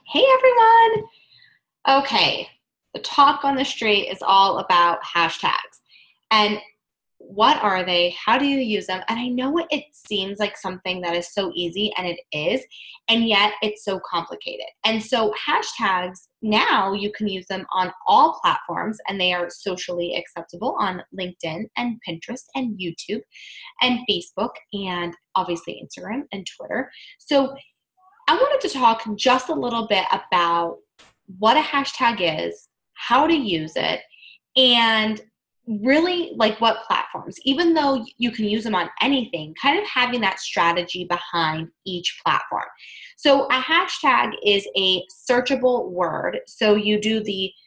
Hey everyone! Okay, the talk on the street is all about hashtags. And what are they? How do you use them? And I know it seems like something that is so easy, and it is, and yet it's so complicated. And so hashtags, now you can use them on all platforms, and they are socially acceptable on LinkedIn and Pinterest and YouTube and Facebook and obviously Instagram and Twitter. So I wanted to talk just a little bit about what a hashtag is, how to use it, and really like what platforms, even though you can use them on anything, kind of having that strategy behind each platform. So a hashtag is a searchable word. So you do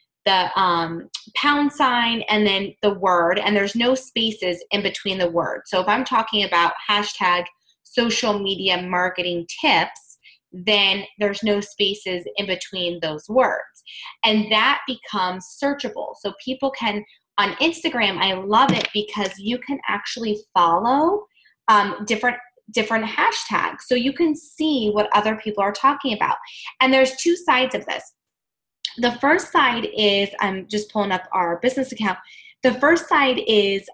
the pound sign and then the word, and there's no spaces in between the words. So if I'm talking about hashtag social media marketing tips, then there's no spaces in between those words. And that becomes searchable. So people can, on Instagram, I love it because you can actually follow different hashtags. So you can see what other people are talking about. And there's two sides of this. The first side is, I'm just pulling up our business account. The first side is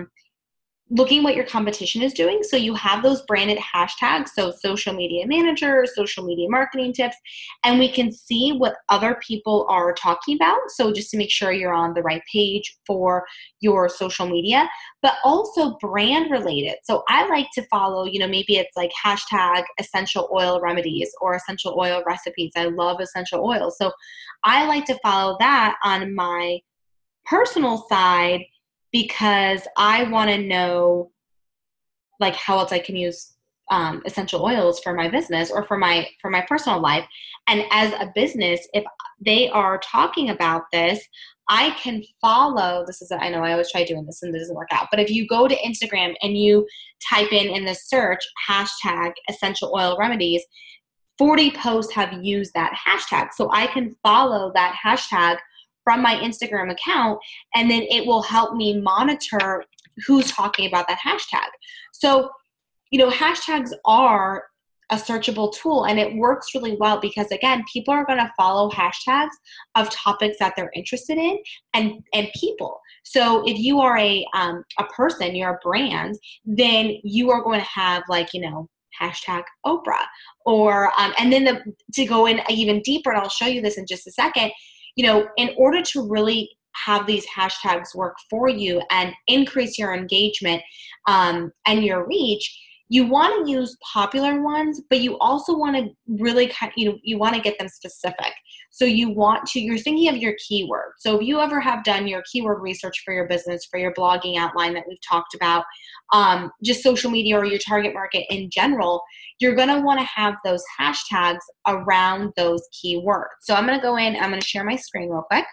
looking what your competition is doing. So you have those branded hashtags, so social media manager, social media marketing tips, and we can see what other people are talking about. So just to make sure you're on the right page for your social media, but also brand related. So I like to follow, maybe it's like hashtag essential oil remedies or essential oil recipes. I love essential oils. So I like to follow that on my personal side because I want to know like how else I can use essential oils for my business or for my personal life. And as a business, if they are talking about this, I can follow. I know I always try doing this and it doesn't work out, but if you go to Instagram and you type in the search hashtag essential oil remedies, 40 posts have used that hashtag. So I can follow that hashtag from my Instagram account, and then it will help me monitor who's talking about that hashtag. So, hashtags are a searchable tool, and it works really well because, again, people are going to follow hashtags of topics that they're interested in and people. So if you are a person, you're a brand, then you are going to have hashtag Oprah or and then to go in even deeper, and I'll show you this in just a second. In order to really have these hashtags work for you and increase your engagement and your reach, you want to use popular ones, but you also want to really you want to get them specific. So you're thinking of your keyword. So if you ever have done your keyword research for your business, for your blogging outline that we've talked about, just social media or your target market in general, you're going to want to have those hashtags around those keywords. So I'm going to go in, I'm going to share my screen real quick.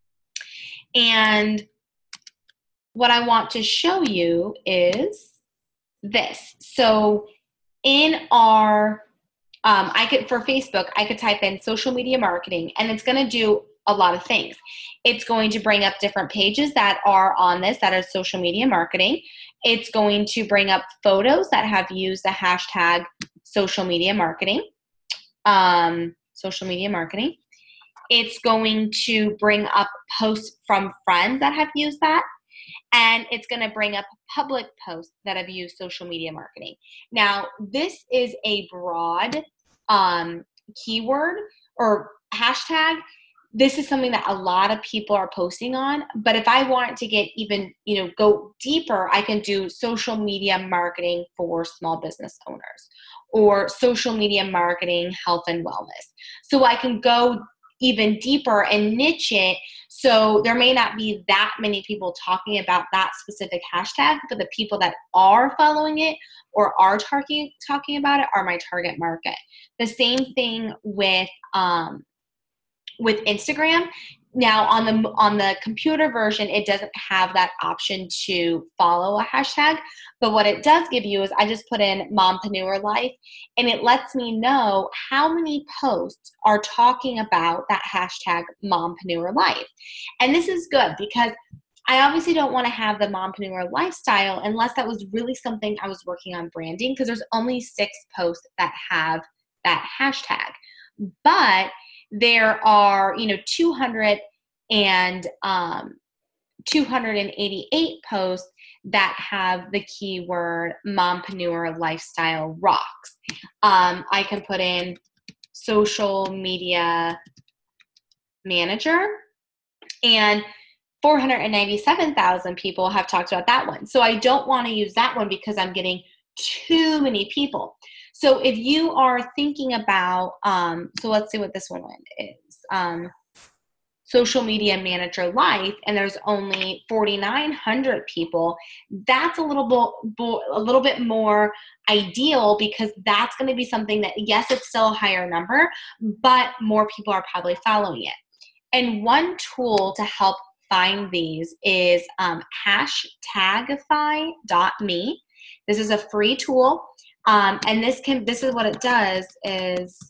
And what I want to show you is this. So in our, for Facebook, I could type in social media marketing, and it's going to do a lot of things. It's going to bring up different pages that are on this, that are social media marketing. It's going to bring up photos that have used the hashtag social media marketing. Social media marketing. It's going to bring up posts from friends that have used that. And it's going to bring up public posts that have used social media marketing. Now, this is a broad keyword or hashtag. This is something that a lot of people are posting on. But if I want to get even, go deeper, I can do social media marketing for small business owners or social media marketing, health and wellness. So I can go even deeper and niche it. So there may not be that many people talking about that specific hashtag, but the people that are following it or are talking about it are my target market. The same thing with Instagram. Now on the computer version, it doesn't have that option to follow a hashtag, but what it does give you is I just put in Mompreneur Life, and it lets me know how many posts are talking about that hashtag Mompreneur Life. And this is good because I obviously don't want to have the mompreneur lifestyle unless that was really something I was working on branding, because there's only 6 posts that have that hashtag. But there are, 288 posts that have the keyword mompreneur lifestyle rocks. I can put in social media manager, and 497,000 people have talked about that one. So I don't want to use that one because I'm getting too many people. So if you are thinking about, so let's see what this one is. Social media manager life, and there's only 4,900 people. That's a little bit more ideal, because that's going to be something that, yes, it's still a higher number, but more people are probably following it. And one tool to help find these is hashtagify.me. This is a free tool, and this is what it does is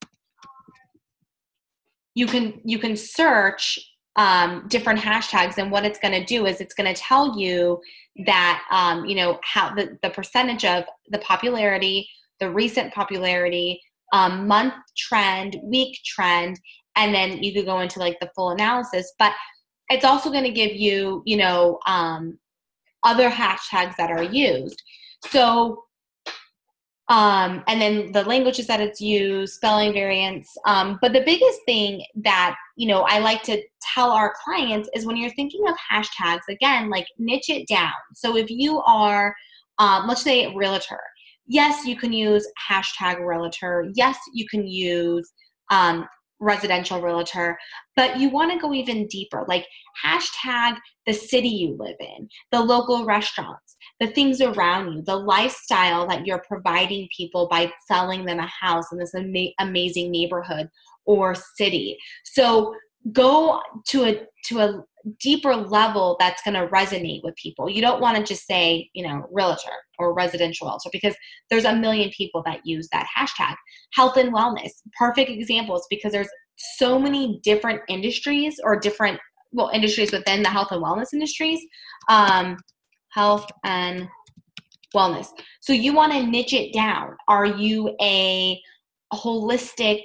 you can search different hashtags, and what it's going to do is it's going to tell you that how the percentage of the popularity, the recent popularity, month trend, week trend, and then you could go into like the full analysis. But it's also going to give you other hashtags that are used. So and then the languages that it's used, spelling variants. But the biggest thing that, I like to tell our clients is, when you're thinking of hashtags, again, like, niche it down. So if you are, let's say, a realtor, yes, you can use hashtag realtor. Yes, you can use residential realtor, but you want to go even deeper, like hashtag the city you live in, the local restaurants, the things around you, the lifestyle that you're providing people by selling them a house in this amazing neighborhood or city. So go to a deeper level that's going to resonate with people. You don't want to just say, realtor or residential realtor, because there's a million people that use that hashtag. Health and wellness, perfect examples, because there's so many different industries, or different, industries within the health and wellness industries. Health and wellness. So you want to niche it down. Are you a holistic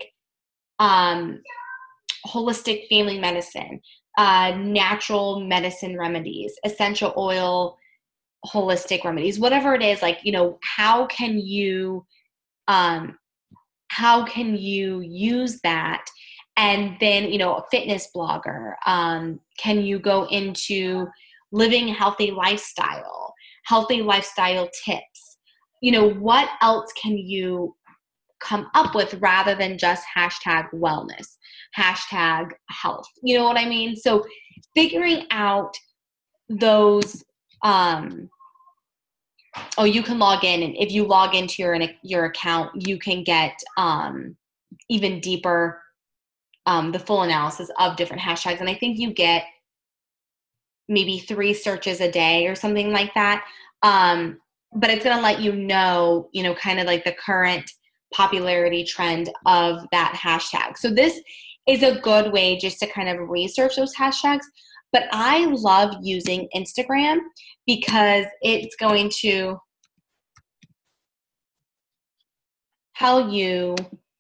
family medicine, natural medicine remedies, essential oil, holistic remedies, whatever it is, like, how can you use that? And then, a fitness blogger, can you go into living healthy lifestyle tips? What else can you come up with rather than just hashtag wellness, hashtag health? You know what I mean? So figuring out those, you can log in, and if you log into your account, you can get even deeper, the full analysis of different hashtags. And I think you get maybe 3 searches a day or something like that. But it's going to let you know, kind of like the current popularity trend of that hashtag. So this is a good way just to kind of research those hashtags. But I love using Instagram, because it's going to tell you.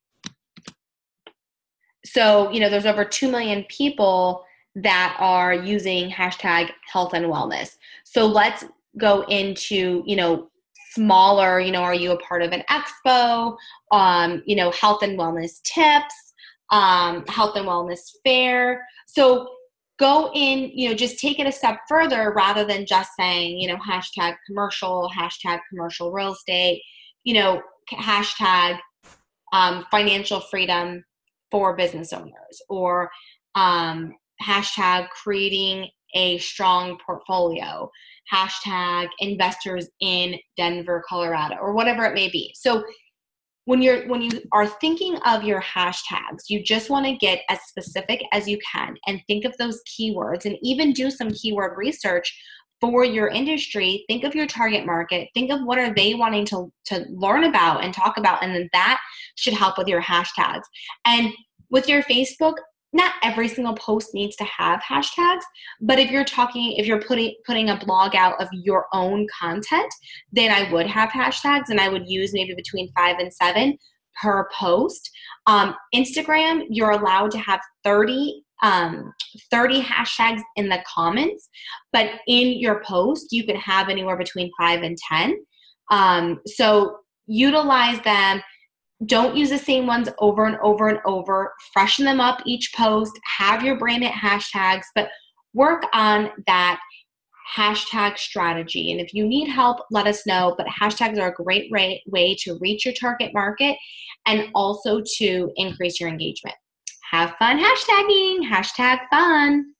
So, there's over 2 million people that are using hashtag health and wellness. So let's go into, smaller, are you a part of an expo, health and wellness tips, health and wellness fair. So go in, just take it a step further, rather than just saying, hashtag commercial real estate, hashtag financial freedom for business owners, or hashtag creating a strong portfolio, hashtag investors in Denver, Colorado, or whatever it may be. So when you are thinking of your hashtags, you just want to get as specific as you can, and think of those keywords, and even do some keyword research for your industry. Think of your target market. Think of what are they wanting to learn about and talk about, and then that should help with your hashtags. And with your Facebook, not every single post needs to have hashtags, but if you're putting a blog out of your own content, then I would have hashtags, and I would use maybe between 5 and 7 per post. Instagram, you're allowed to have 30 hashtags in the comments, but in your post, you can have anywhere between 5 and 10. So utilize them. Don't use the same ones over and over and over. Freshen them up each post. Have your branded hashtags, but work on that hashtag strategy. And if you need help, let us know. But hashtags are a great way to reach your target market and also to increase your engagement. Have fun hashtagging. Hashtag fun.